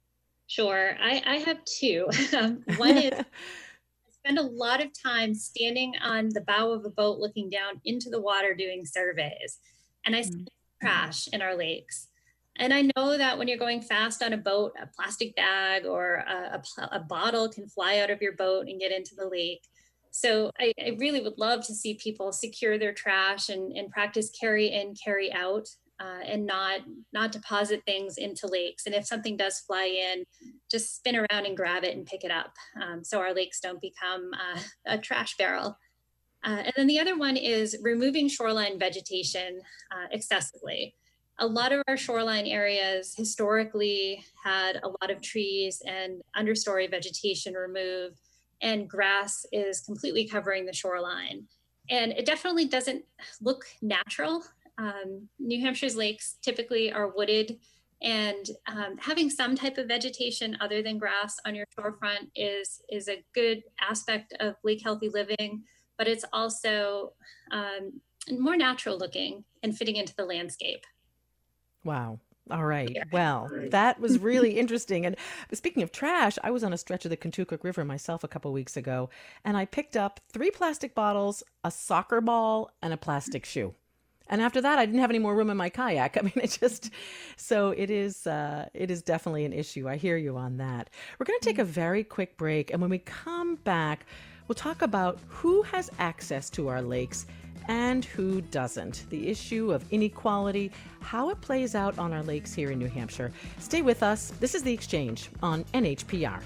Sure. I, I have two. Um, one is I spend a lot of time standing on the bow of a boat looking down into the water doing surveys. And I see trash in our lakes. And I know that when you're going fast on a boat, a plastic bag or a, a, a bottle can fly out of your boat and get into the lake. So I, I really would love to see people secure their trash and, and practice carry in, carry out, uh, and not not deposit things into lakes. And if something does fly in, just spin around and grab it and pick it up, um, so our lakes don't become uh, a trash barrel. Uh, and then the other one is removing shoreline vegetation uh, excessively. A lot of our shoreline areas historically had a lot of trees and understory vegetation removed, and grass is completely covering the shoreline. And it definitely doesn't look natural. Um, New Hampshire's lakes typically are wooded, and um, having some type of vegetation other than grass on your shorefront is, is a good aspect of lake healthy living, but it's also um, more natural looking and fitting into the landscape. Wow. All right. Well, that was really interesting. And speaking of trash, I was on a stretch of the Contoocook River myself a couple weeks ago, and I picked up three plastic bottles, a soccer ball, and a plastic shoe. And after that, I didn't have any more room in my kayak. I mean, it just, so it is, uh, it is definitely an issue. I hear you on that. We're going to take a very quick break. And when we come back, we'll talk about who has access to our lakes and who doesn't, the issue of inequality, how it plays out on our lakes here in New Hampshire. Stay with us. This is The Exchange on N H P R.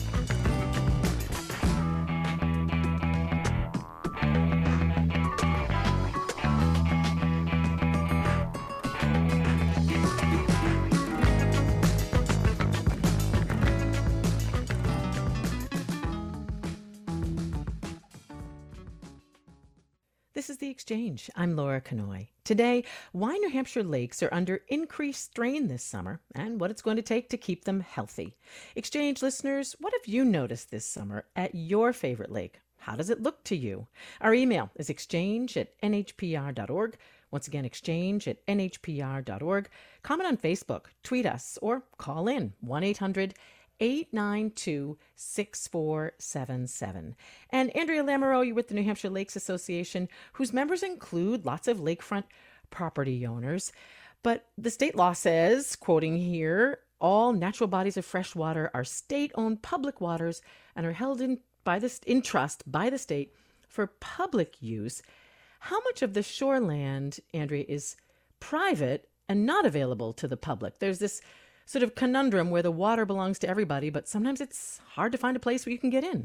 This is The Exchange. I'm Laura Kanoy. Today, why New Hampshire lakes are under increased strain this summer and what it's going to take to keep them healthy. Exchange listeners, what have you noticed this summer at your favorite lake? How does it look to you? Our email is exchange at n h p r dot org. Once again, exchange at n h p r dot org. Comment on Facebook, tweet us, or call in one eight hundred eight nine two six four seven seven. And Andrea Lamoureux, you're with the New Hampshire Lakes Association, whose members include lots of lakefront property owners. But the state law says, quoting here, all natural bodies of fresh water are state-owned public waters and are held in by the in trust by the state for public use. How much of the shoreland, Andrea, is private and not available to the public? There's this sort of conundrum where the water belongs to everybody, but sometimes it's hard to find a place where you can get in.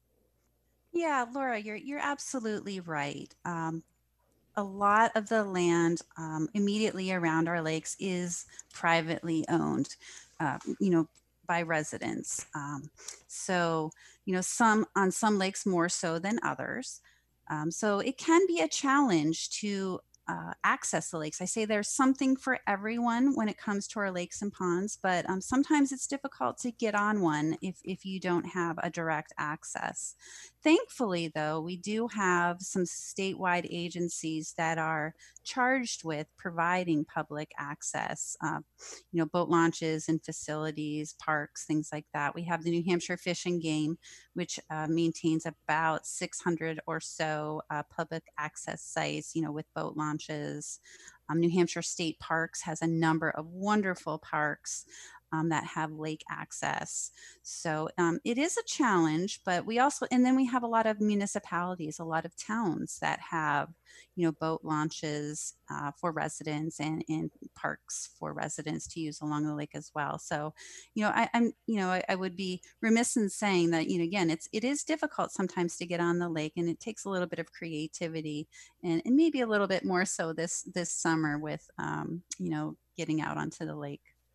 Yeah, Laura, you're you're absolutely right. Um, a lot of the land um, immediately around our lakes is privately owned, uh, you know, by residents. Um, so, you know, some on some lakes more so than others. Um, so it can be a challenge to uh, access the lakes. I say there's something for everyone when it comes to our lakes and ponds, but um, sometimes it's difficult to get on one if, if you don't have a direct access. Thankfully, though, we do have some statewide agencies that are charged with providing public access, uh, you know, boat launches and facilities, parks, things like that. We have the New Hampshire Fish and Game, which uh, maintains about six hundred or so uh, public access sites, you know, with boat launches. Um, New Hampshire State Parks has a number of wonderful parks Um, that have lake access. So um, it is a challenge, but we also, and then we have a lot of municipalities, a lot of towns that have, you know, boat launches uh, for residents and, and parks for residents to use along the lake as well. So, you know, I, I'm, you know, I, I would be remiss in saying that, you know, again, it's, it is difficult sometimes to get on the lake, and it takes a little bit of creativity, and, and maybe a little bit more so this, this summer with, um, you know, getting out onto the lake.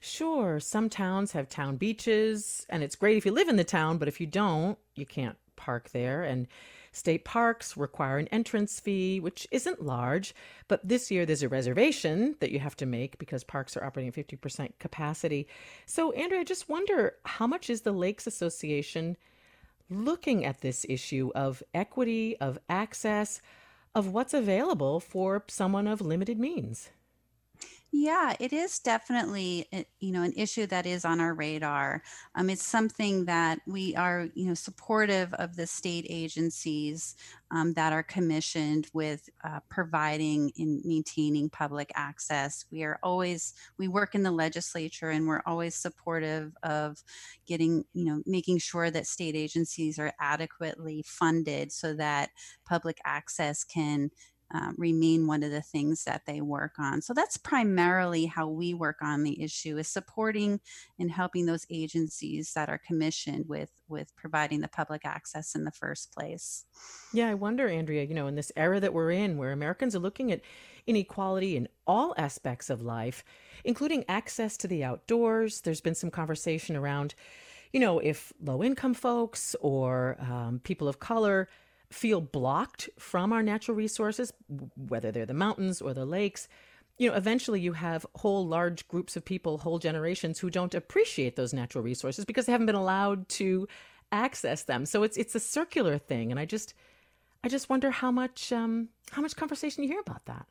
Sure, some towns have town beaches, and it's great if you live in the town, but if you don't, you can't park there. And state parks require an entrance fee, which isn't large, but this year there's a reservation that you have to make because parks are operating at fifty percent capacity. So, Andrea, I just wonder, how much is the Lakes Association looking at this issue of equity, of access, of what's available for someone of limited means? Yeah, it is definitely, uh, you know, an issue that is on our radar. Um, it's something that we are, you know, supportive of the state agencies um, that are commissioned with uh, providing and maintaining public access. We are always, we work in the legislature and we're always supportive of getting, you know, making sure that state agencies are adequately funded so that public access can um, remain one of the things that they work on. So that's primarily how we work on the issue, is supporting and helping those agencies that are commissioned with with providing the public access in the first place. Yeah, I wonder, Andrea, you know, in this era that we're in, where Americans are looking at inequality in all aspects of life, including access to the outdoors, there's been some conversation around, you know, if low income folks or um, people of color feel blocked from our natural resources, w- whether they're the mountains or the lakes, you know, eventually you have whole large groups of people, whole generations who don't appreciate those natural resources because they haven't been allowed to access them. So it's it's a circular thing, and I just I just wonder how much um, how much conversation you hear about that.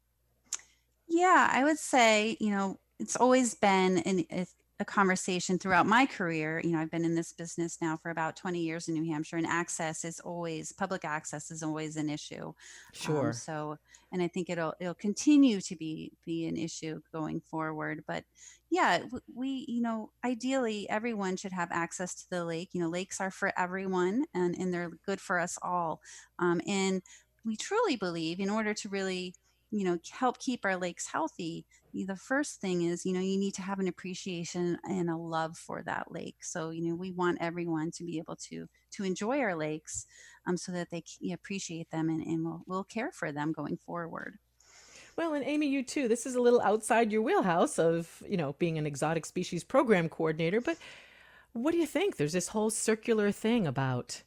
Yeah, I would say, you know, it's always been an, a, a conversation throughout my career. You know, I've been in this business now for about twenty years in New Hampshire, and access is always, public access is always an issue. Um, Sure. so, and I think it'll it'll continue to be be an issue going forward. But yeah, w- we, you know, ideally everyone should have access to the lake. You know, lakes are for everyone, and and they're good for us all. Um, and we truly believe, in order to really, you know, help keep our lakes healthy, y- the first thing is, you know, you need to have an appreciation and a love for that lake. So, you know, we want everyone to be able to to enjoy our lakes, um, so that they c- appreciate them, and, and will will care for them going forward. Well, and Amy, you too. This is a little outside your wheelhouse of, you know, being an exotic species program coordinator, but what do you think? There's this whole circular thing about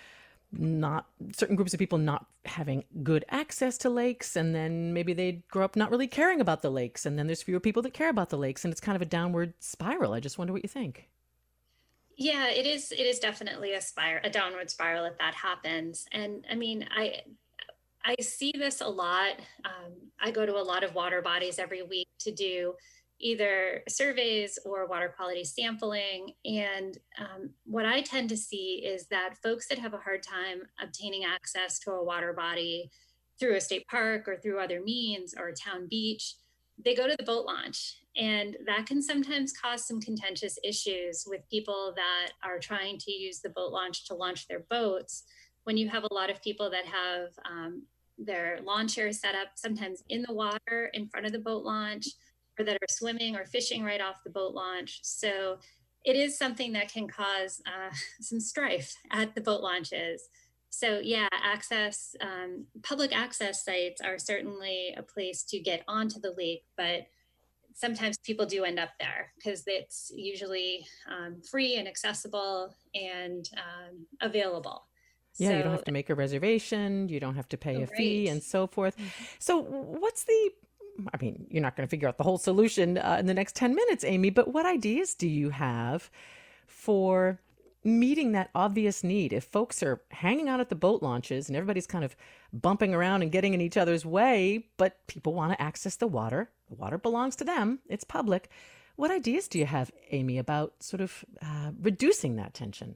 not certain groups of people not having good access to lakes, and then maybe they grow up not really caring about the lakes, and then there's fewer people that care about the lakes, and it's kind of a downward spiral. I just wonder what you think. Yeah, it is. It is definitely a spiral, a downward spiral if that happens. And I mean, I I see this a lot. Um, I go to a lot of water bodies every week to do either surveys or water quality sampling. And um, what I tend to see is that folks that have a hard time obtaining access to a water body through a state park or through other means or a town beach, they go to the boat launch. And that can sometimes cause some contentious issues with people that are trying to use the boat launch to launch their boats. When you have a lot of people that have um, their lawn chairs set up sometimes in the water in front of the boat launch, or that are swimming or fishing right off the boat launch. So it is something that can cause uh, some strife at the boat launches. So yeah, access, um, public access sites are certainly a place to get onto the lake, but sometimes people do end up there because it's usually um, free and accessible and um, available. Yeah, you don't So have to make a reservation, you don't have to pay a fee, great. and so forth. So, what's the, I mean, you're not going to figure out the whole solution uh, in the next ten minutes, Amy, but what ideas do you have for meeting that obvious need? If folks are hanging out at the boat launches and everybody's kind of bumping around and getting in each other's way, but people want to access the water, the water belongs to them, it's public. What ideas do you have, Amy, about sort of uh, reducing that tension?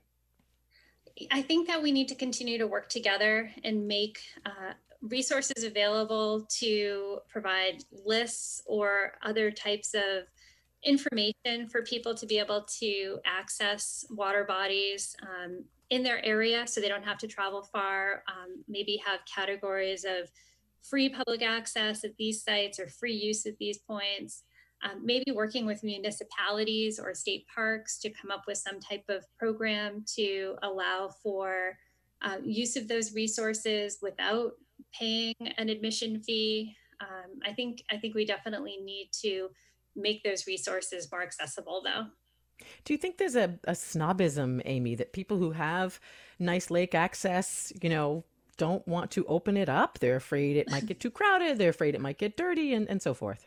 I think that we need to continue to work together and make uh, resources available to provide lists or other types of information for people to be able to access water bodies um, in their area so they don't have to travel far. Um, maybe have categories of free public access at these sites or free use at these points. Um, maybe working with municipalities or state parks to come up with some type of program to allow for uh, use of those resources without paying an admission fee. Um, I think I think we definitely need to make those resources more accessible, though. Do you think there's a, a snobism, Amy, that people who have nice lake access, you know, don't want to open it up? They're afraid it might get too crowded. They're afraid it might get dirty and, and so forth.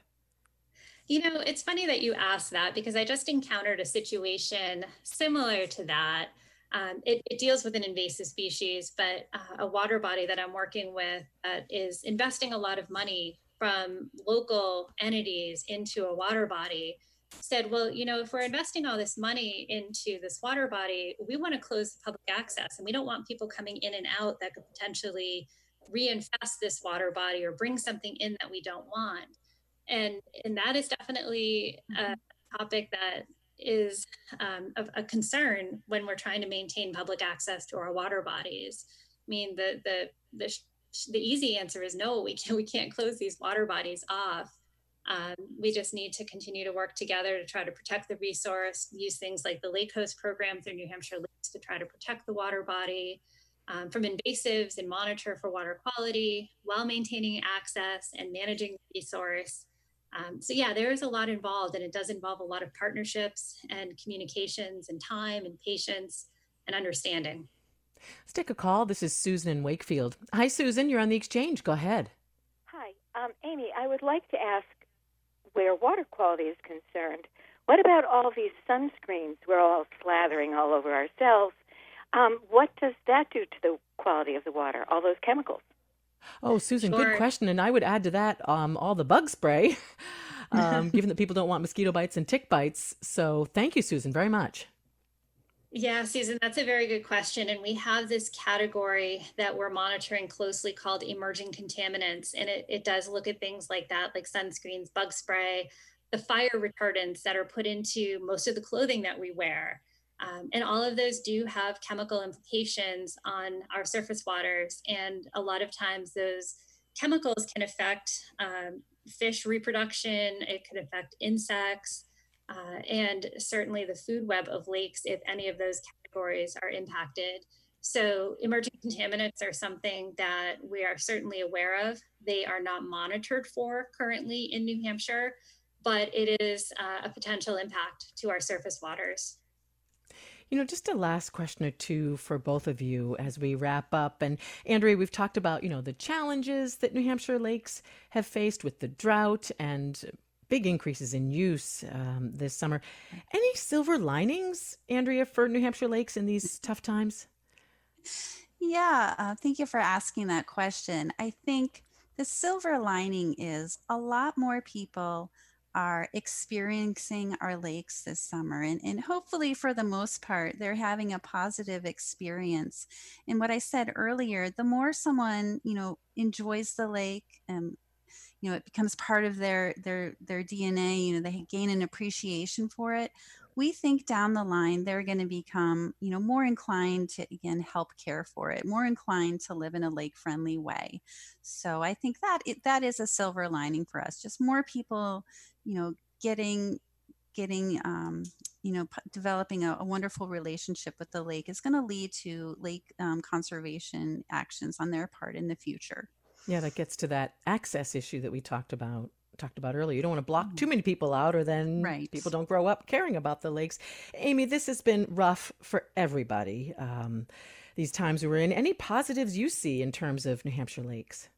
You know, it's funny that you asked that because I just encountered a situation similar to that. Um, it, it deals with an invasive species, but uh, a water body that I'm working with that is investing a lot of money from local entities into a water body said, well, you know, if we're investing all this money into this water body, we want to close the public access and we don't want people coming in and out that could potentially reinfest this water body or bring something in that we don't want. And, and that is definitely a topic that is um, of a concern when we're trying to maintain public access to our water bodies. I mean, the the the, the easy answer is no, we can't, we can't close these water bodies off. Um, we just need to continue to work together to try to protect the resource, use things like the Lake Coast program through New Hampshire Lakes to try to protect the water body um, from invasives and monitor for water quality while maintaining access and managing the resource. Um, so yeah, there is a lot involved, and it does involve a lot of partnerships and communications and time and patience and understanding. Let's take a call. This is Susan in Wakefield. Hi, Susan. You're on the exchange. Go ahead. Hi. Um, Amy, I would like to ask where water quality is concerned. What about all these sunscreens we're all slathering all over ourselves? Um, what does that do to the quality of the water, all those chemicals? Oh, Susan, Sure. good question. And I would add to that um, all the bug spray, um, given that people don't want mosquito bites and tick bites. So thank you, Susan, very much. Yeah, Susan, that's a very good question. And we have this category that we're monitoring closely called emerging contaminants. And it, it does look at things like that, like sunscreens, bug spray, the fire retardants that are put into most of the clothing that we wear. Um, and all of those do have chemical implications on our surface waters. And a lot of times those chemicals can affect um, fish reproduction, it can affect insects, uh, and certainly the food web of lakes if any of those categories are impacted. So emerging contaminants are something that we are certainly aware of. They are not monitored for currently in New Hampshire, but it is uh, a potential impact to our surface waters. You know, just a last question or two for both of you as we wrap up. And Andrea, we've talked about, you know, the challenges that New Hampshire lakes have faced with the drought and big increases in use um, this summer. Any silver linings, Andrea, for New Hampshire lakes in these tough times? Yeah, uh, thank you for asking that question. I think the silver lining is a lot more people are experiencing our lakes this summer. And, and hopefully, for the most part, they're having a positive experience. And what I said earlier, the more someone, you know, enjoys the lake and, you know, it becomes part of their their their D N A, you know, they gain an appreciation for it. We think down the line they're going to become, you know, more inclined to, again, help care for it, more inclined to live in a lake-friendly way. So I think that it, that is a silver lining for us. Just more people, you know, getting getting um, you know, p- developing a, a wonderful relationship with the lake is going to lead to lake um, conservation actions on their part in the future. Yeah, that gets to that access issue that we talked about talked about earlier. You don't want to block too many people out, or then Right. people don't grow up caring about the lakes. Amy, this has been rough for everybody. Um, these times we're in. Any positives you see in terms of New Hampshire lakes?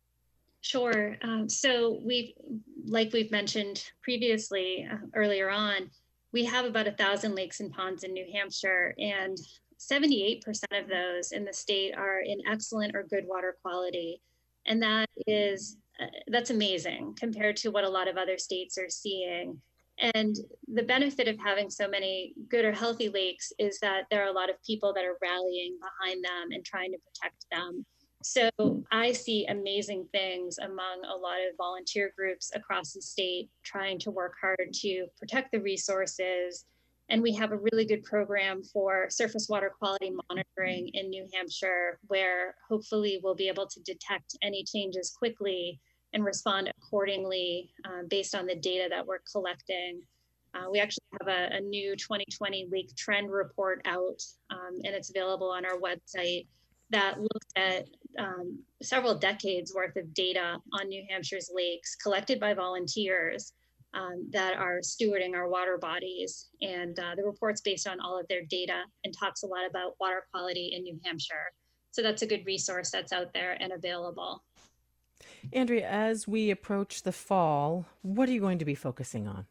Sure. Um, so we've, like we've mentioned previously, uh, earlier on, we have about a thousand lakes and ponds in New Hampshire, and seventy-eight percent of those in the state are in excellent or good water quality. And that is, uh, that's amazing compared to what a lot of other states are seeing. And the benefit of having so many good or healthy lakes is that there are a lot of people that are rallying behind them and trying to protect them. So I see amazing things among a lot of volunteer groups across the state trying to work hard to protect the resources. And we have a really good program for surface water quality monitoring in New Hampshire, where hopefully we'll be able to detect any changes quickly and respond accordingly uh, based on the data that we're collecting. Uh, we actually have a, a new twenty twenty Lake Trend Report out, um, and it's available on our website, that looks at um, several decades worth of data on New Hampshire's lakes collected by volunteers um, that are stewarding our water bodies. And uh, the report's based on all of their data and talks a lot about water quality in New Hampshire. So that's a good resource that's out there and available. Andrea, as we approach the fall, what are you going to be focusing on?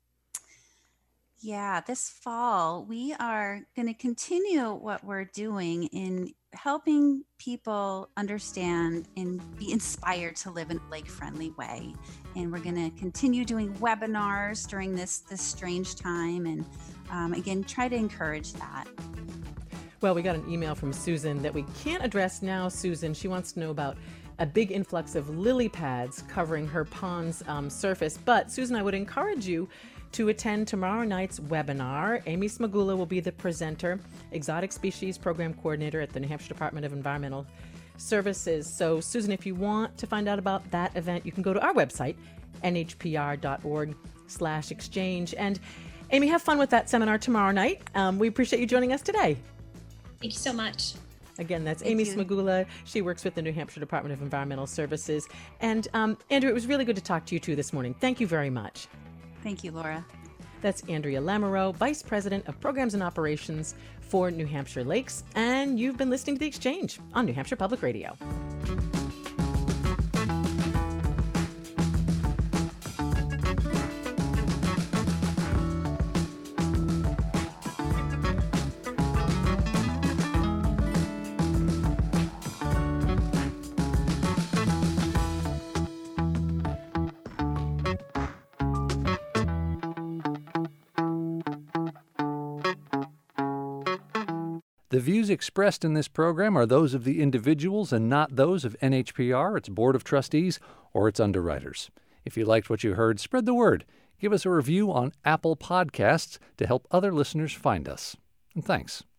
Yeah, this fall, we are going to continue what we're doing in helping people understand and be inspired to live in a lake-friendly way. And we're going to continue doing webinars during this, this strange time. And um, again, try to encourage that. Well, we got an email from Susan that we can't address now, Susan. She wants to know about a big influx of lily pads covering her pond's um, surface. But Susan, I would encourage you to attend tomorrow night's webinar. Amy Smagula will be the presenter, Exotic Species Program Coordinator at the New Hampshire Department of Environmental Services. So, Susan, if you want to find out about that event, you can go to our website, N H P R dot org slash exchange. And Amy, have fun with that seminar tomorrow night. Um, we appreciate you joining us today. Thank you so much. Again, that's Thank Amy you. Smagula. She works with the New Hampshire Department of Environmental Services. And um, Andrea, it was really good to talk to you too this morning. Thank you very much. Thank you, Laura. That's Andrea Lamoureux, Vice President of Programs and Operations for New Hampshire Lakes. And you've been listening to The Exchange on New Hampshire Public Radio. The views expressed in this program are those of the individuals and not those of N H P R, its Board of Trustees, or its underwriters. If you liked what you heard, spread the word. Give us a review on Apple Podcasts to help other listeners find us. And thanks.